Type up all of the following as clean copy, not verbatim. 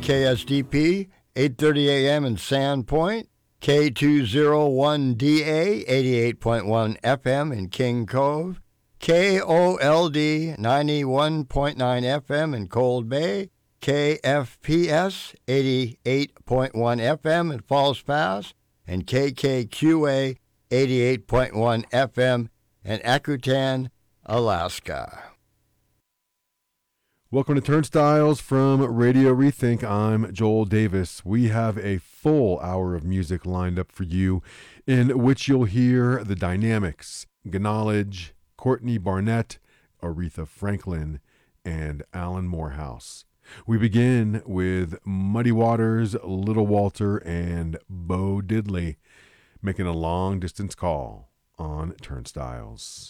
KSDP, 8:30 a.m. in Sandpoint, K201DA, 88.1 FM in King Cove, KOLD, 91.9 FM in Cold Bay, KFPS, 88.1 FM in Falls Pass, and KKQA, 88.1 FM in Akutan, Alaska. Welcome to Turnstiles from Radio Rethink. I'm Joel Davis. We have a full hour of music lined up for you, in which you'll hear the Dynamics, Knowledge, Courtney Barnett, Aretha Franklin, and Alan Morehouse. We begin with Muddy Waters, Little Walter, and Bo Diddley, making a long-distance call on Turnstiles.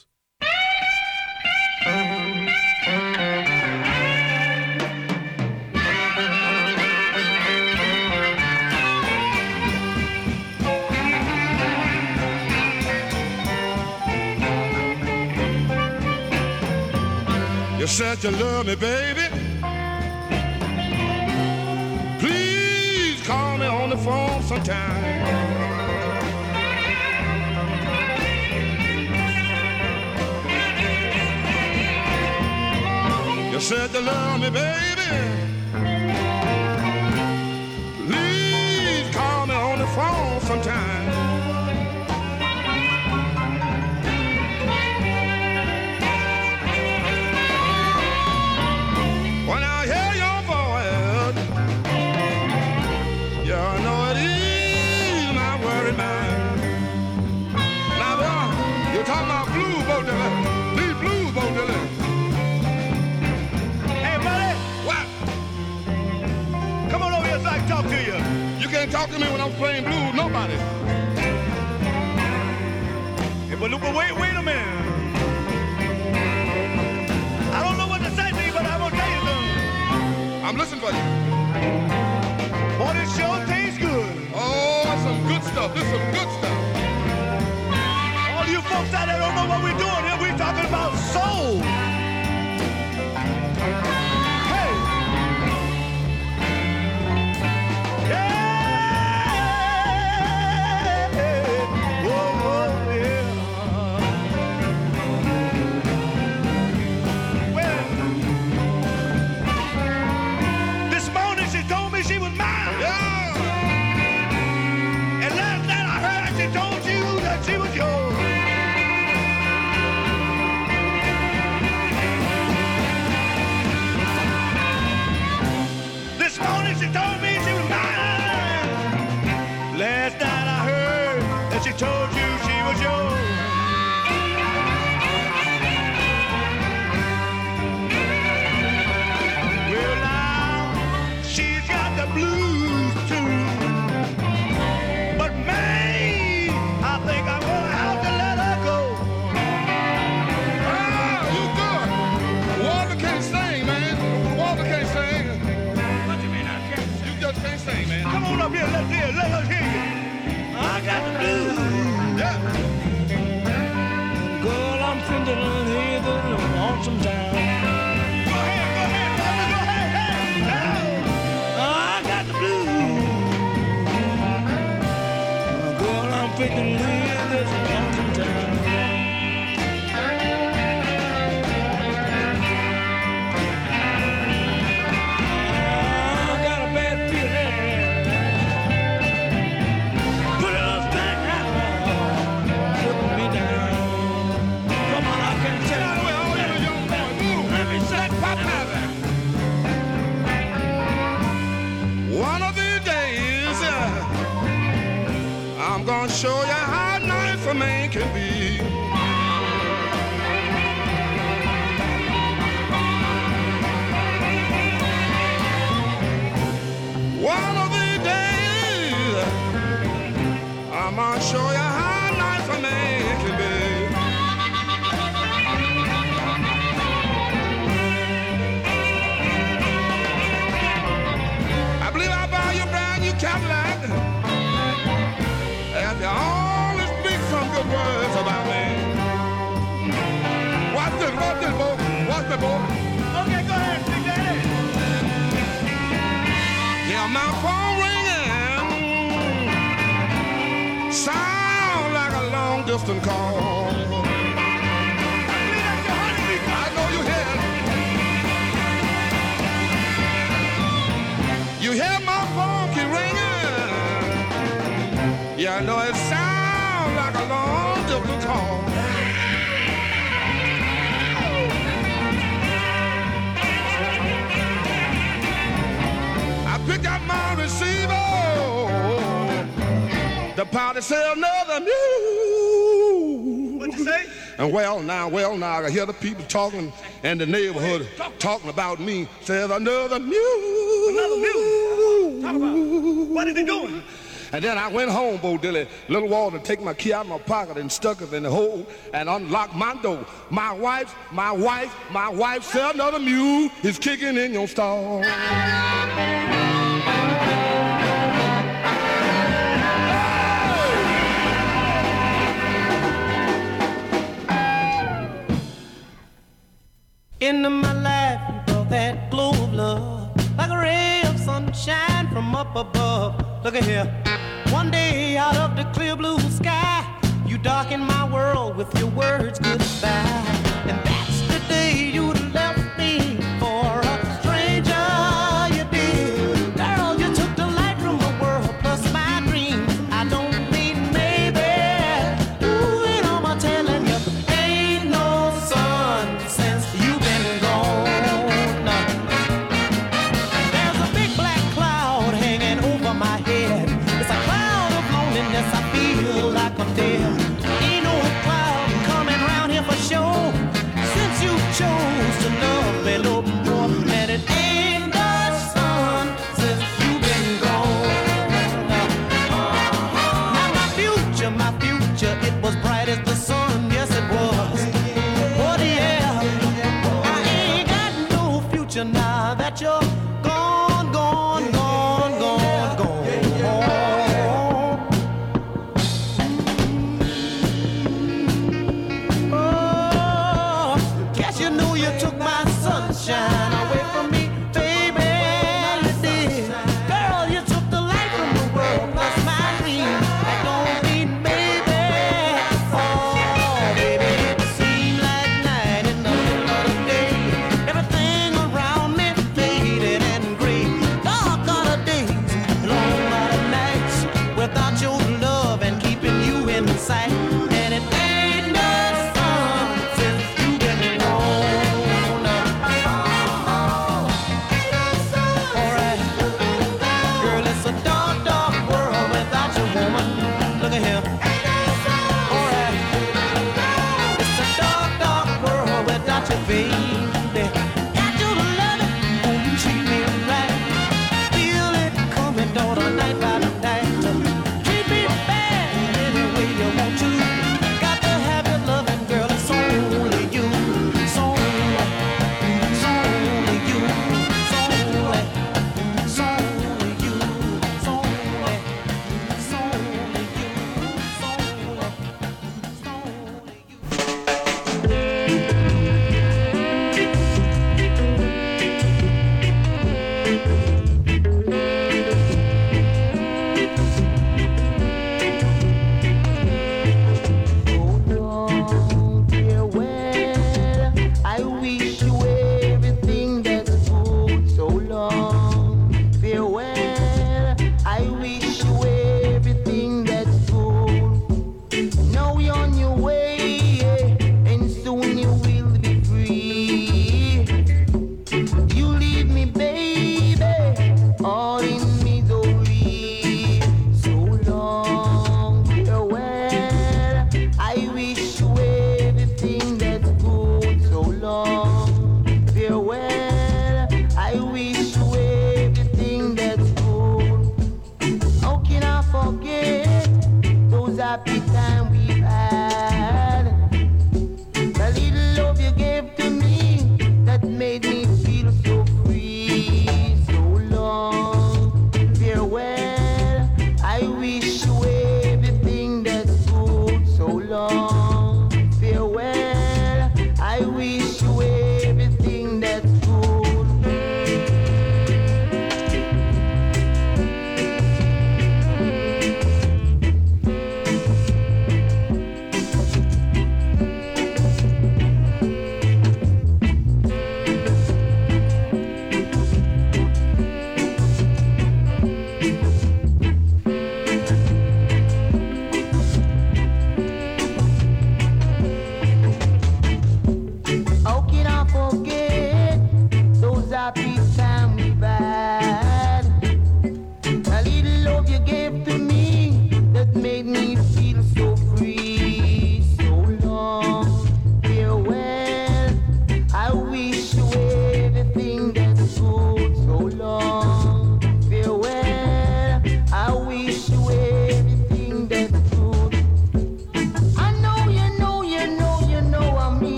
You said you love me, baby. Please call me on the phone sometime. You said you love me, baby. Please call me on the phone sometime. When I hear your voice, yeah, I know it is my worried mind. Now, you're talking about blues, Bo Diddley. These blues, Bo Diddley. Hey, buddy. What? Come on over here so I can talk to you. You can't talk to me when I'm playing blues, nobody. Hey, but look, wait a minute. I don't know what to say to you, but I'm gonna tell you something. I'm listening for you. Boy, this sure tastes good. Oh, that's some good stuff. This is some good stuff. All you folks out there don't know what we're doing here. We're talking about soul. Hey. Yeah. Whoa, whoa, yeah. Well, this morning she told me she was mine. Yeah. And last night I heard she told you that she was yours. This morning she told me she was mine. Last night I heard that she told you she was yours. Well now, she's got the blues too. But man, I think I'm gonna have to let her go. Ah, you good. Walter can't sing, man. Walter can't sing. What you mean I can't? You just can't sing, man. Come on up here, let us hear you. I got the blues. Yeah. Girl, I'm feeling here the lonesome town. Go ahead, brother, go ahead, hey. I got the blues. Girl, I'm feeling here this lonesome town. I got a bad feeling. Put us back now. Put me down. Come on, I can tell you. Well, young boy, move. Let me say, Pop out. One of these days, I'm gonna show you how nice a man can be. One of these days, I'm gonna show you how nice a man can be. I believe I'll buy you a brand new Cadillac if you only speak some good words about me. Watch this, boy. Watch me, boy. okay, go ahead, Big Daddy. my phone ringing, sound like a long distance call. I know you hear it. You hear my phone keep ringing. Yeah, I know it sounds like a long distance call. Pick up my receiver. The party say another mule. What you say? And well now, I hear the people talking in the neighborhood talking about me. Says another mule. Another mule. Talk about it. What is he doing? And then I went home, Bo Dilly, little water, take my key out of my pocket and stuck it in the hole and unlocked my door. My wife said another mule is kicking in your stall. Into my life, you brought that glow of love, like a ray of sunshine from up above. Look at here. One day out of the clear blue sky, you darkened my world with your words goodbye. And that's the day you left me for a stranger, you did. Girl, you took the light from my world plus my dreams. I don't need maybe. Ooh, and I'm telling you, ain't no sun since you've been gone. There's a big black cloud hanging over my head. It's a cloud of loneliness, I feel like I'm dead. Ain't no cloud coming round here for sure.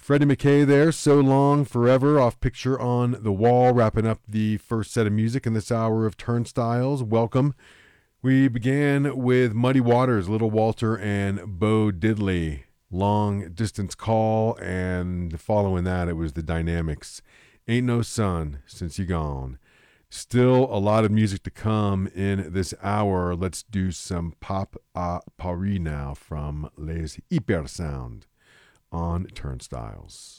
Freddie McKay there, So Long Forever, off Picture on the Wall, wrapping up the first set of music in this hour of Turnstiles. Welcome. We began with Muddy Waters, Little Walter, and Bo Diddley, Long Distance Call, and following that, it was the Dynamics, Ain't No Sun Since You Gone. Still a lot of music to come in this hour. Let's do some Pop à Paris now from Les Hyper Sound on Turnstiles.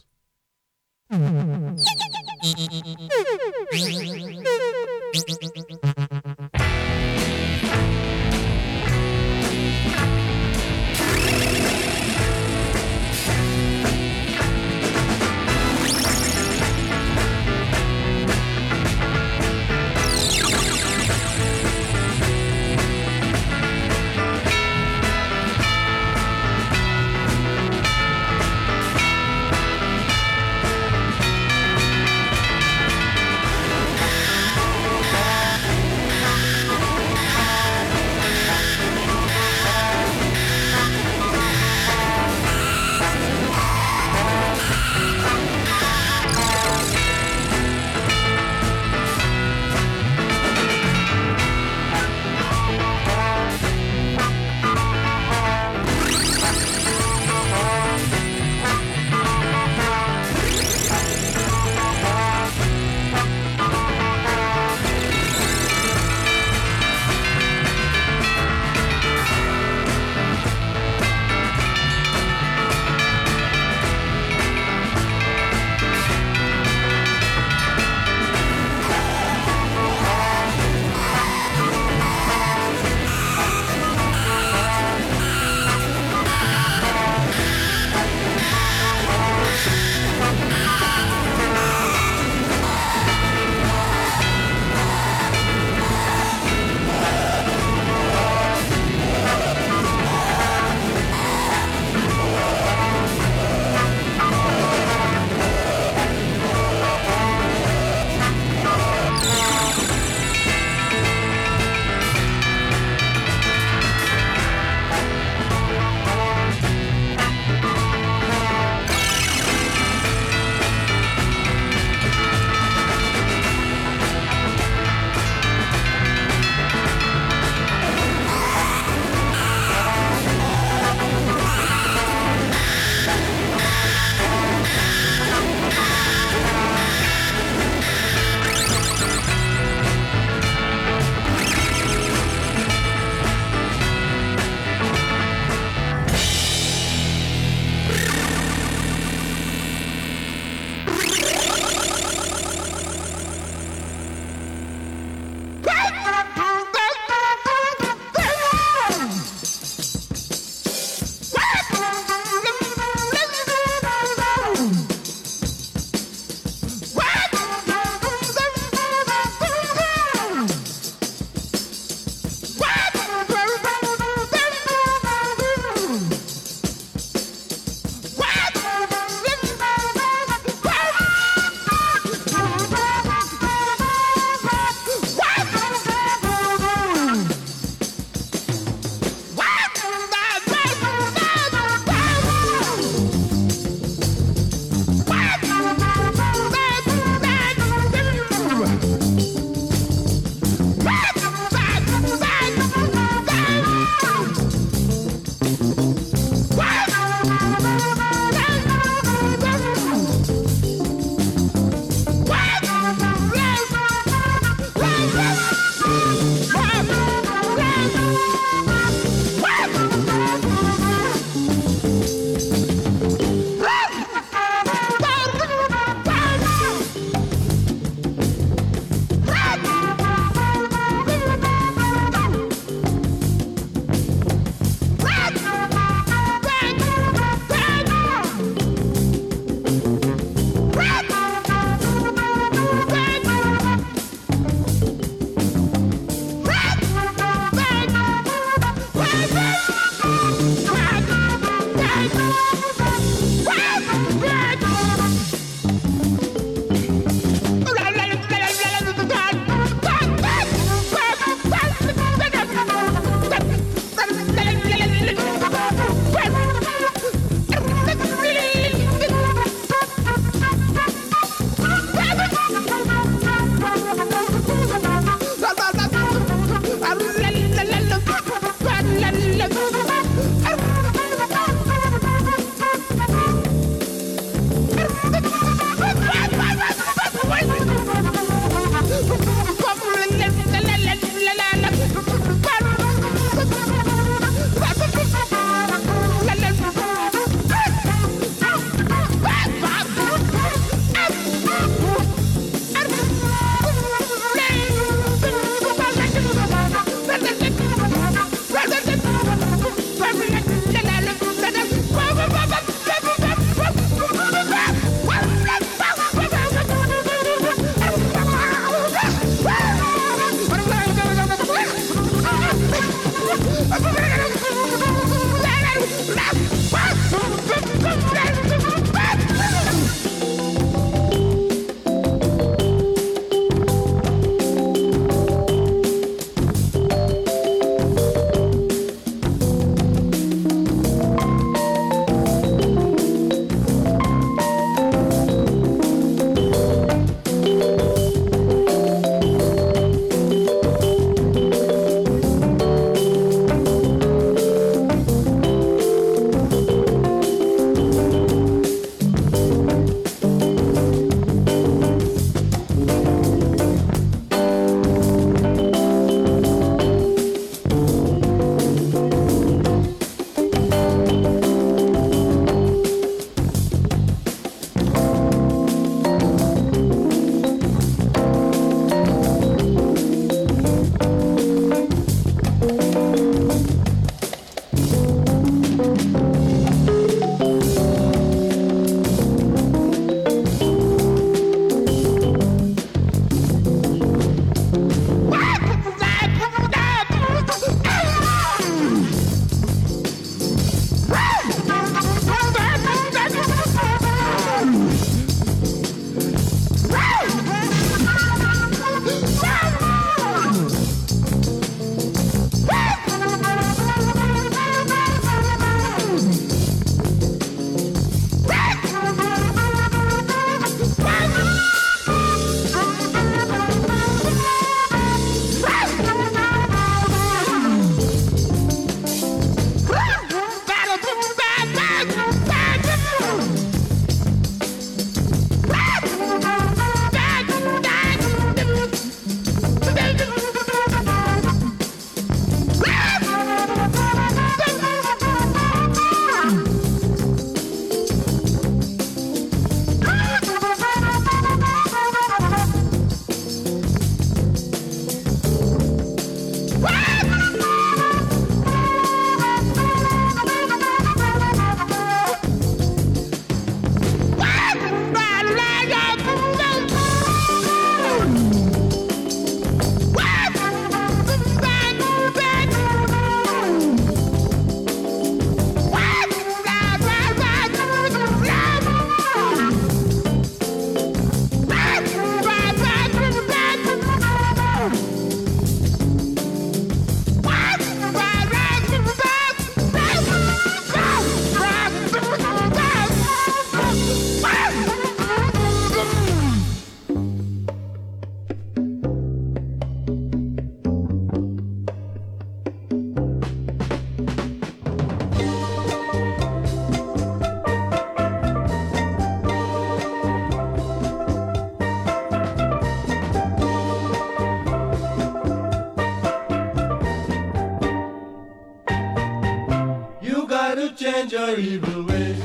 change your evil ways,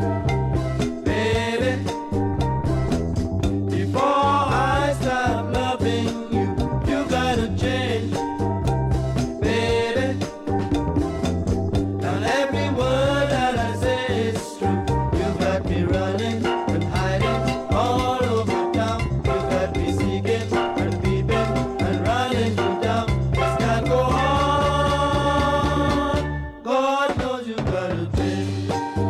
baby. Before I stop loving you, you gotta change, baby. Not every word that I say is true. You got me running and hiding all over town. You got me seeking and peeping and running you down. This can't go on. God knows you gotta change.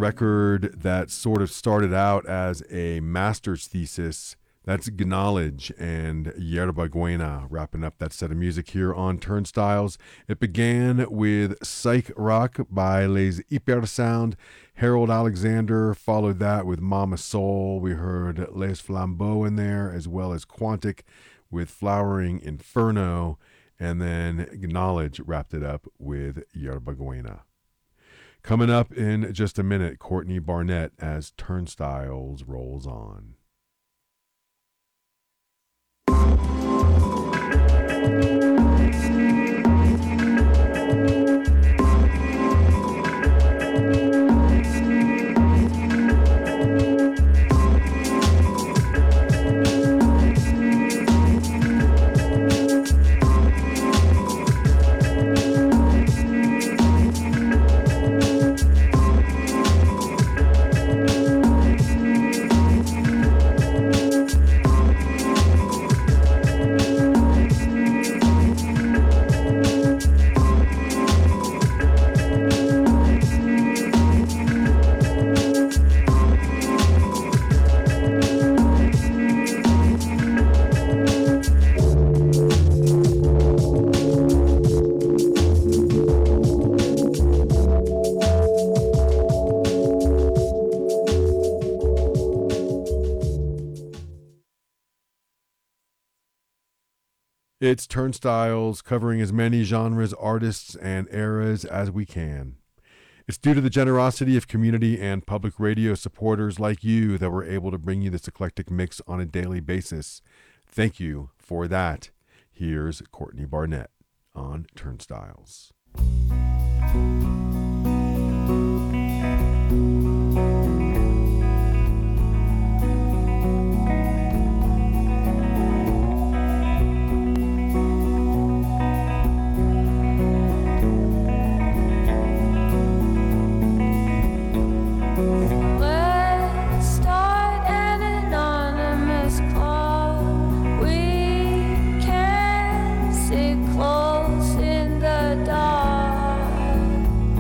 record that sort of started out as a master's thesis. That's Gnawledge and Yerba Buena wrapping up that set of music here on Turnstiles. It began with Psych Rock by Les Hypersound. Harold Alexander followed that with Mama Soul. We heard Les Flambeaux in there, as well as Quantic with Flowering Inferno. And then Gnawledge wrapped it up with Yerba Buena. Coming up in just a minute, Courtney Barnett as Turnstiles rolls on. It's Turnstiles, covering as many genres, artists, and eras as we can. It's due to the generosity of community and public radio supporters like you that we're able to bring you this eclectic mix on a daily basis. Thank you for that. Here's Courtney Barnett on Turnstiles. Close in the dark.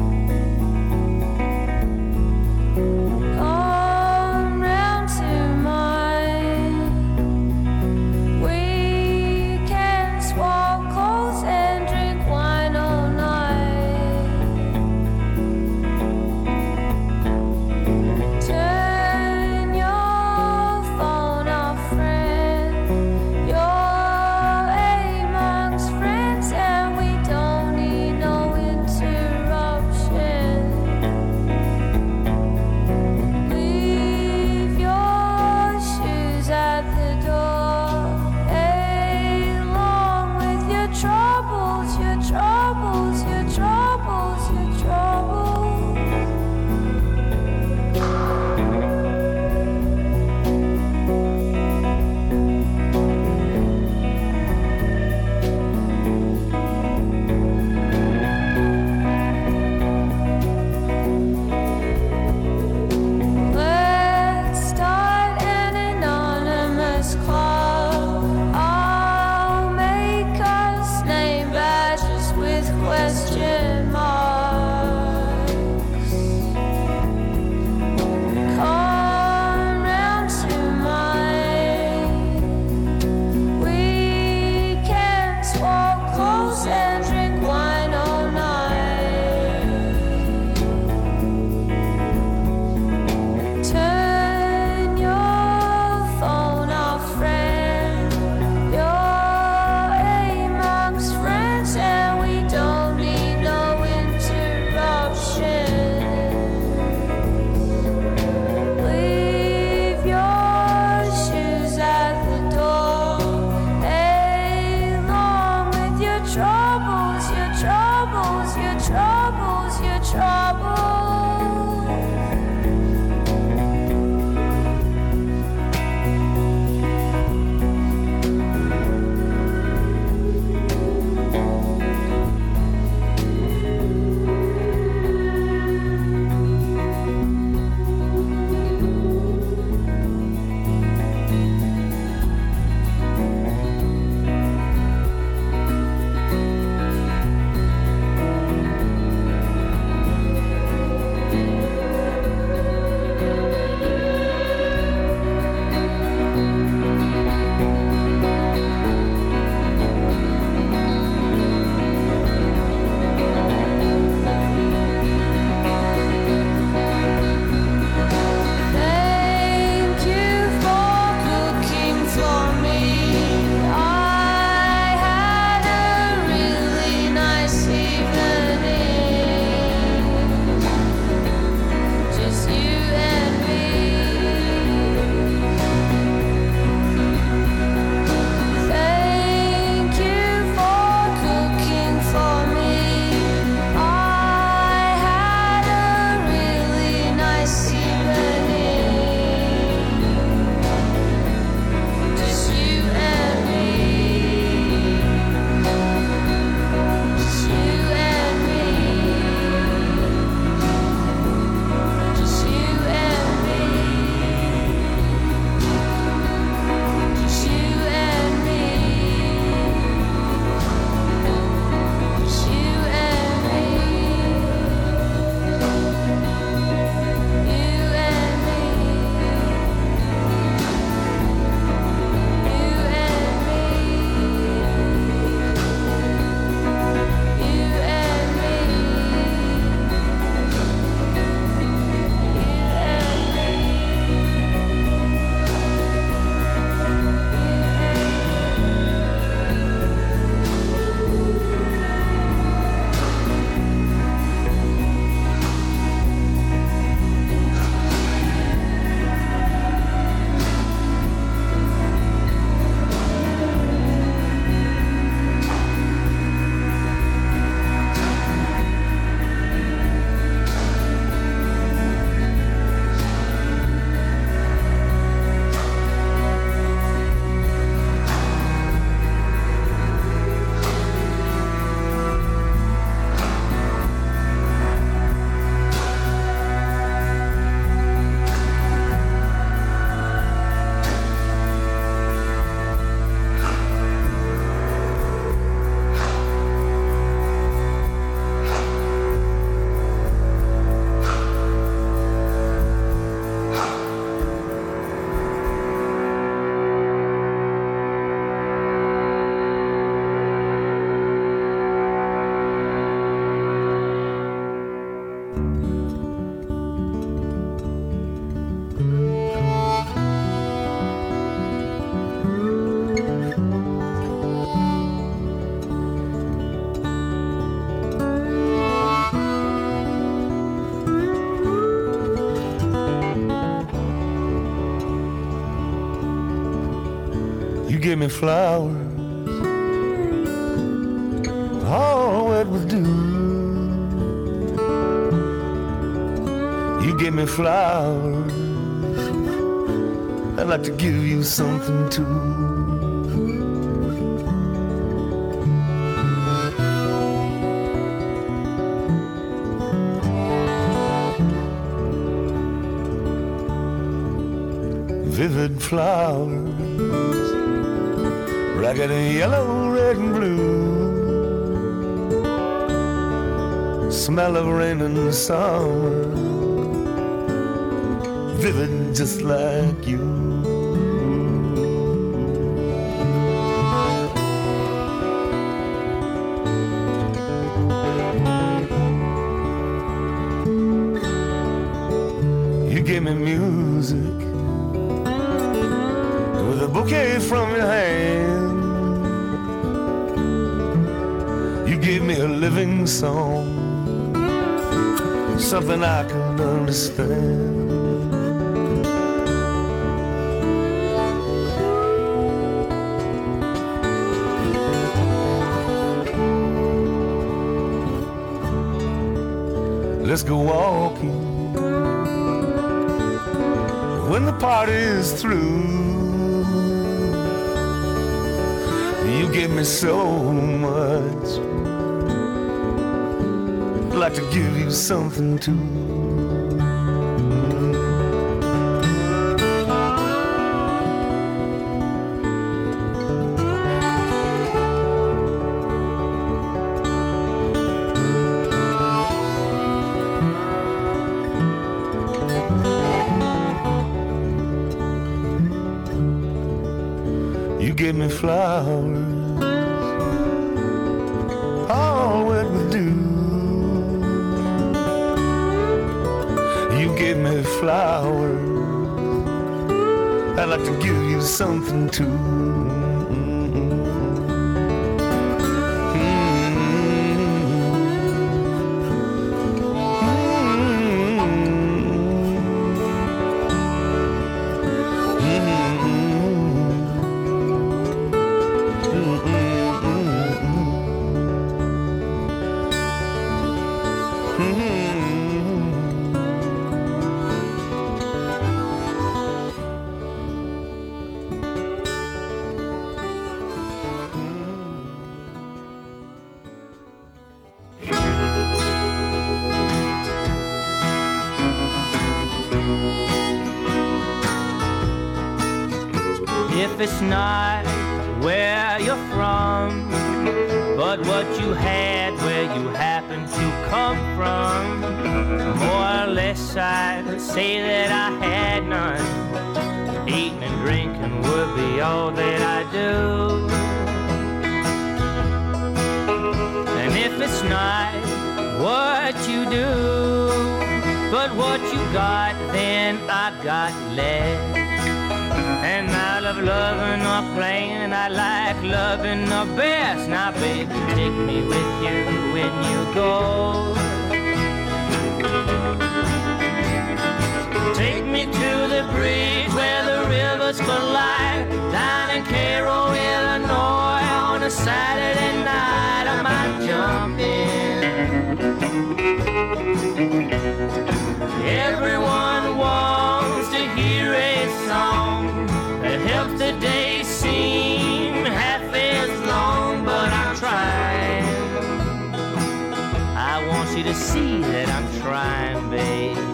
You gave me flowers, all wet with dew. You gave me flowers, I'd like to give you something too. Vivid flowers, ragged and yellow, red and blue. Smell of rain in the summer, vivid just like you. You gave me music with a bouquet from your hand. You gave me a living song, something I can understand. Let's go walking when the party's through. You give me so much, I'd like to give you something too. You gave me flowers, all wet with dew. You gave me flowers, I'd like to give you something too. If it's not where you're from, but what you had where you happen to come from, more or less I'd say that I had none. Eating and drinking would be all that I do. And if it's not what you do, but what you got, then I got less. And I love loving or playing, I like loving the best. Now baby, take me with you when you go. Take me to the bridge where the rivers collide, down in Cairo, Illinois, on a Saturday night. I might jump in. Everyone wants to hear a song that helps the day seem half as long, but I'm trying. I want you to see that I'm trying, babe.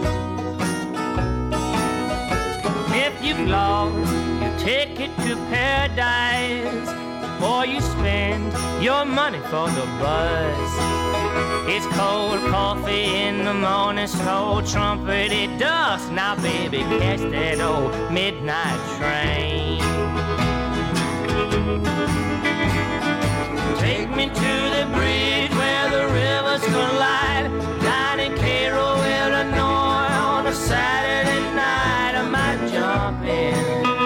If you've lost your ticket to paradise, or you spend your money for the bus, it's cold coffee in the morning, slow trumpeted dust. Now baby, catch that old midnight train. Take me to the bridge where the rivers collide, down in Cairo, Illinois, on a Saturday night. I might jump in.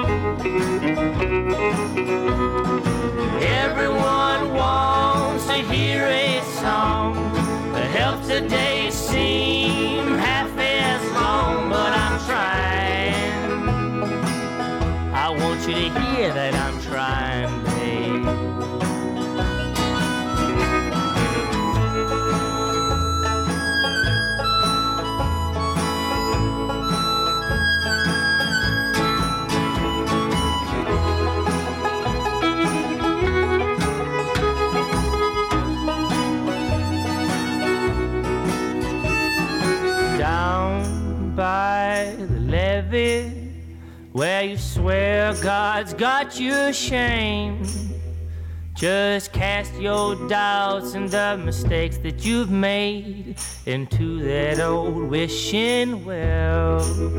Everyone wants to hear a song that helps the day seem half as long, but I'm trying. I want want you to hear that I'm trying, babe. By the levee, where you swear God's got you ashamed, just cast your doubts and the mistakes that you've made into that old wishing well.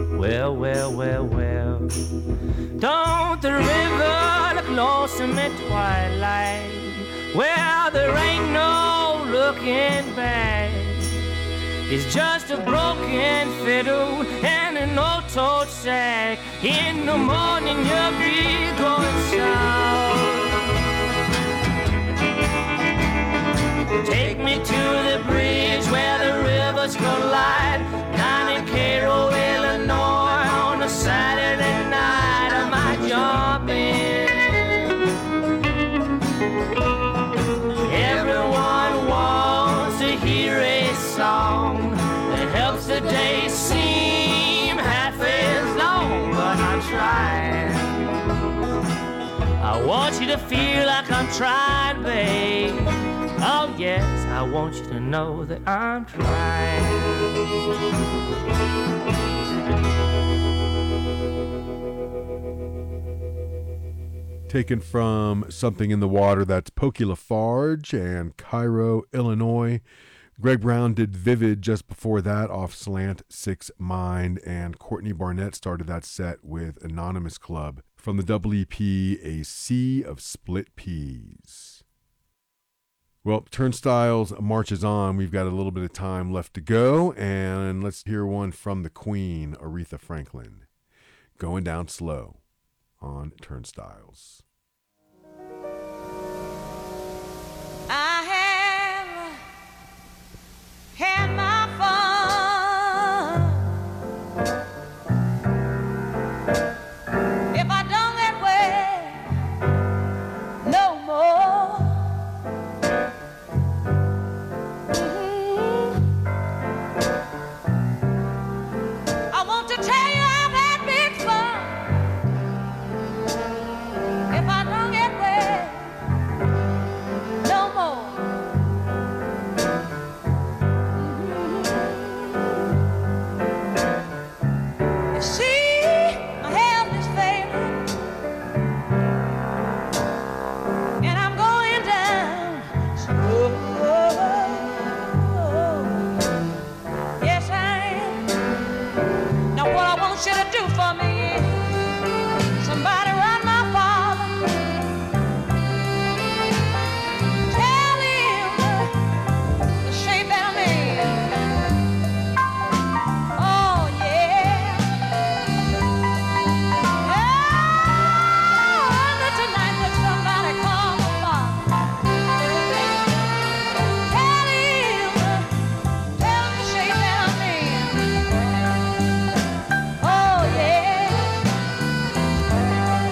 Don't the river look lonesome at twilight, where there ain't no looking back? It's just a broken fiddle and an old-toed sack. In the morning you'll be going south. Take me to the bridge where the rivers collide, down in Cairo, Illinois, on a Saturday night. I might jump in. Everyone wants to hear a song that helps the day seem half as long, but I'm trying. I want you to feel like I'm trying, babe. Oh yes, I want you to know that I'm trying. Taken from Something in the Water, that's Pokey Lafarge and Cairo, Illinois. Greg Brown did Vivid just before that off Slant 6 Mind, and Courtney Barnett started that set with Anonymous Club from the double EP A Sea of Split Peas. Well, Turnstiles marches on. We've got a little bit of time left to go, and let's hear one from the Queen, Aretha Franklin, Going Down Slow on Turnstiles. I have had my fun. If I don't get wet no more, I want to tell you I've had big fun. If I don't get wet no more. You see, my health is failing, and I'm going down slow. Yes, I am. Now what I want you to do for me is somebody run my father. Tell him the shape that I'm in. Oh, yeah. Oh, under tonight, let somebody call my father. Tell him the shape that I'm in. Oh, yeah.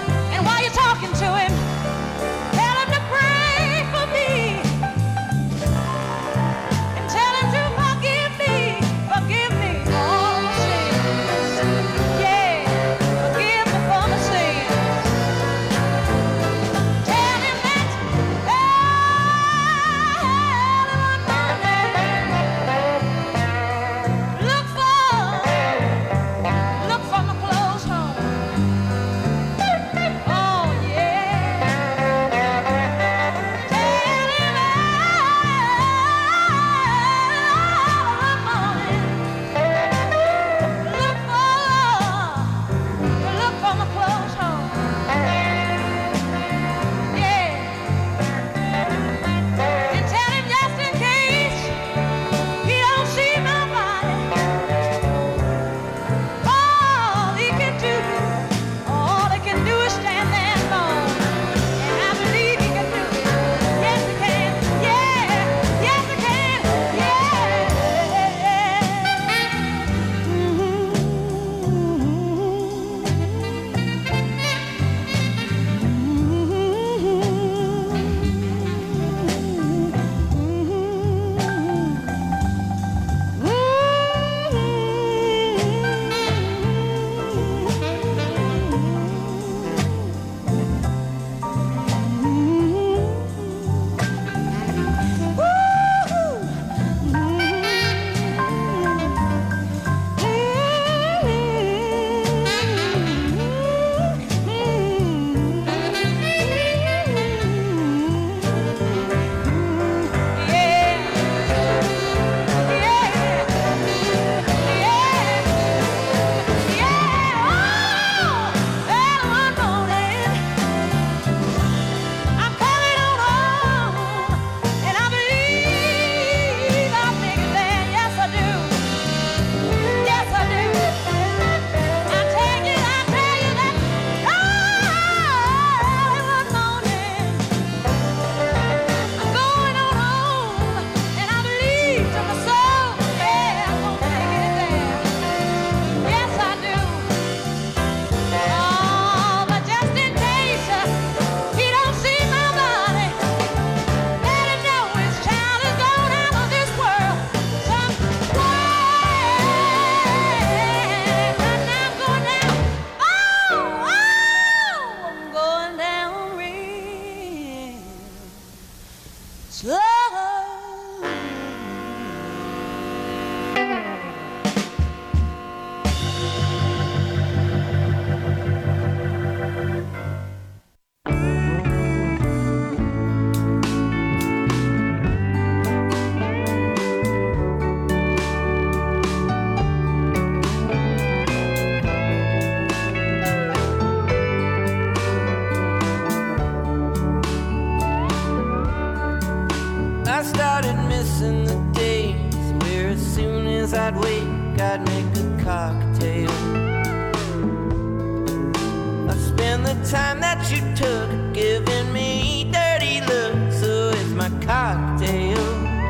I spend the time that you took giving me dirty looks. So it's my cocktail.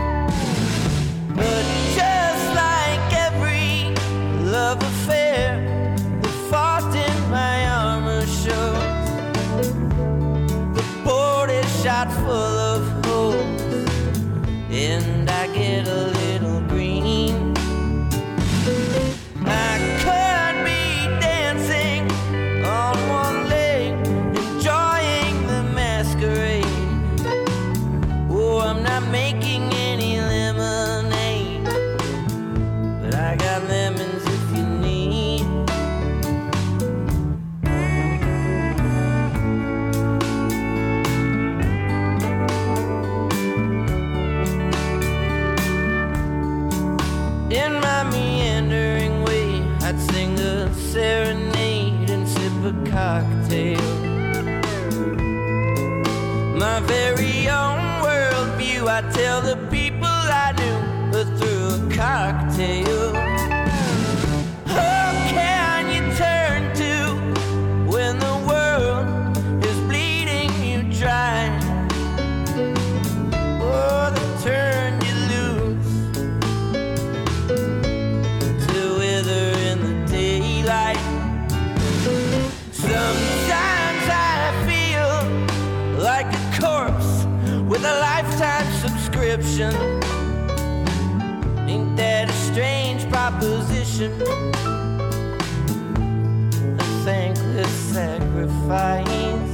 But just like every love affair, the fault in my armor shows. The board is shot full of holes, and I get a little green. I could be dancing on one leg, enjoying the masquerade. Oh, I'm not making any lemonade, but I got lemons if you need. In my meandering way, I'd sing a serenade and sip a cocktail. My very own worldview, I tell the people I knew, but through a cocktail. Who can you turn to when the world is bleeding you dry? Oh, the turn you lose to wither in the daylight. Sometimes I feel like a corpse with a lifetime subscription. Ain't that a strange proposition? A thankless sacrifice.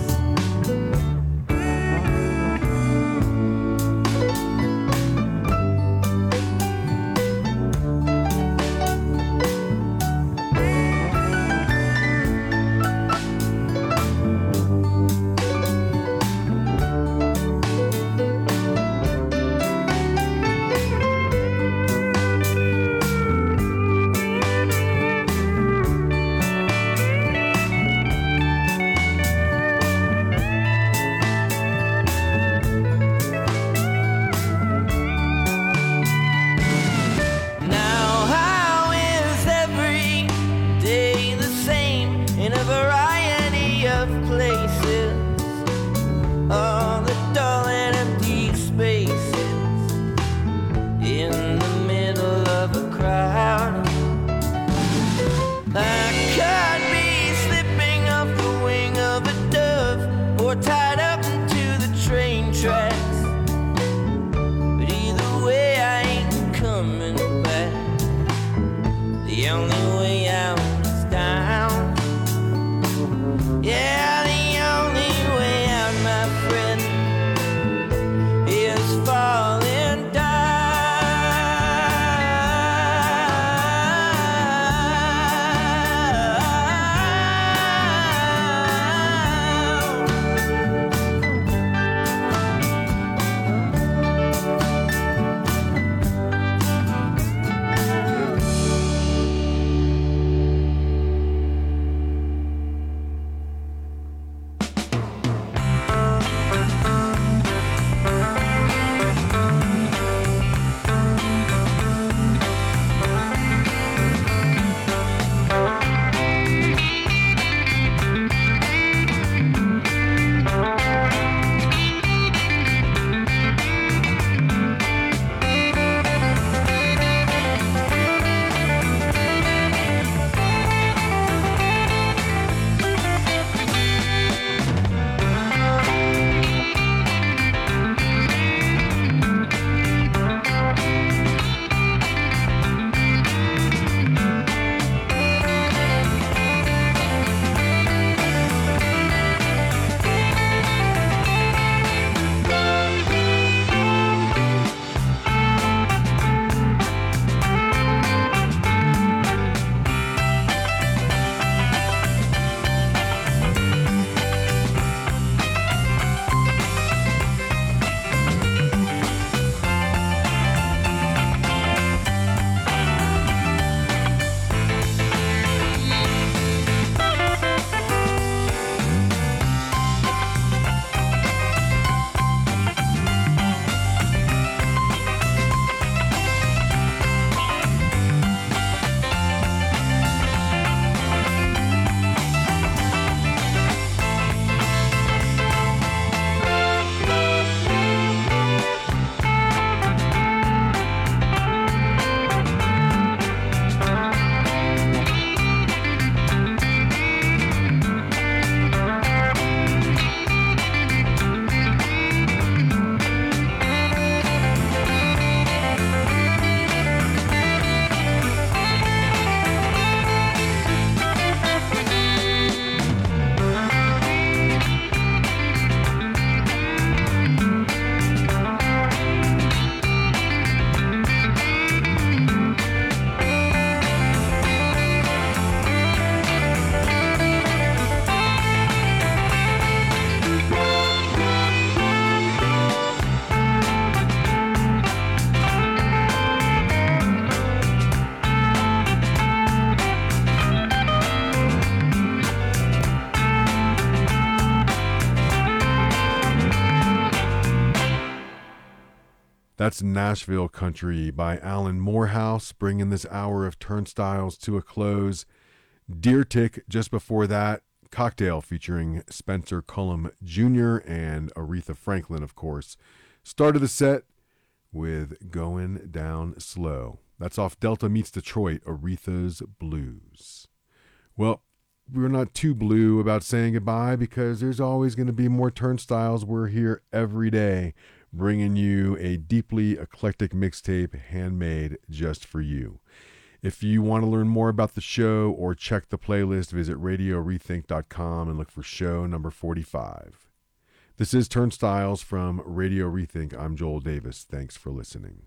That's Nashville Country by Alan Morehouse, bringing this hour of Turnstiles to a close. Deer Tick just before that, Cocktail featuring Spencer Cullum Jr. and Aretha Franklin, of course. Started the set with Going Down Slow. That's off Delta Meets Detroit, Aretha's Blues. Well, we're not too blue about saying goodbye because there's always going to be more Turnstiles. We're here every day bringing you a deeply eclectic mixtape handmade just for you. If you want to learn more about the show or check the playlist, visit RadioRethink.com and look for show number 45. This is Turnstiles from Radio Rethink. I'm Joel Davis. Thanks for listening.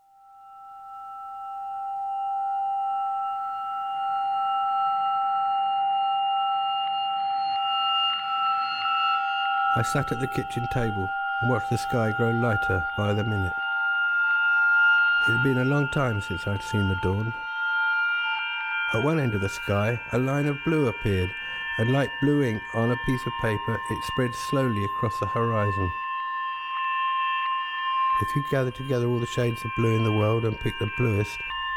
I sat at the kitchen table and watched the sky grow lighter by the minute. It had been a long time since I'd seen the dawn. At one end of the sky, a line of blue appeared, and like blue ink on a piece of paper, it spread slowly across the horizon. If you gather together all the shades of blue in the world and pick the bluest,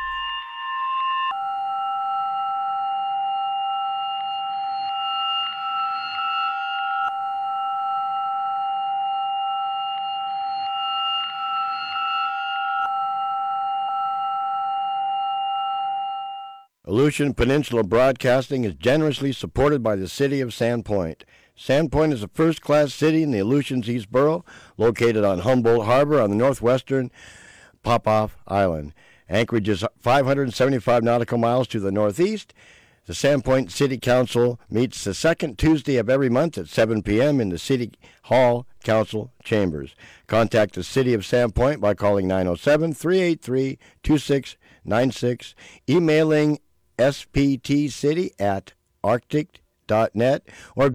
Aleutian Peninsula Broadcasting is generously supported by the City of Sandpoint. Sandpoint is a first-class city in the Aleutians East Borough, located on Humboldt Harbor on the northwestern Popoff Island. Anchorage is 575 nautical miles to the northeast. The Sandpoint City Council meets the second Tuesday of every month at 7 p.m. in the City Hall Council Chambers. Contact the City of Sandpoint by calling 907-383-2696, emailing sptcity@arctic.net, or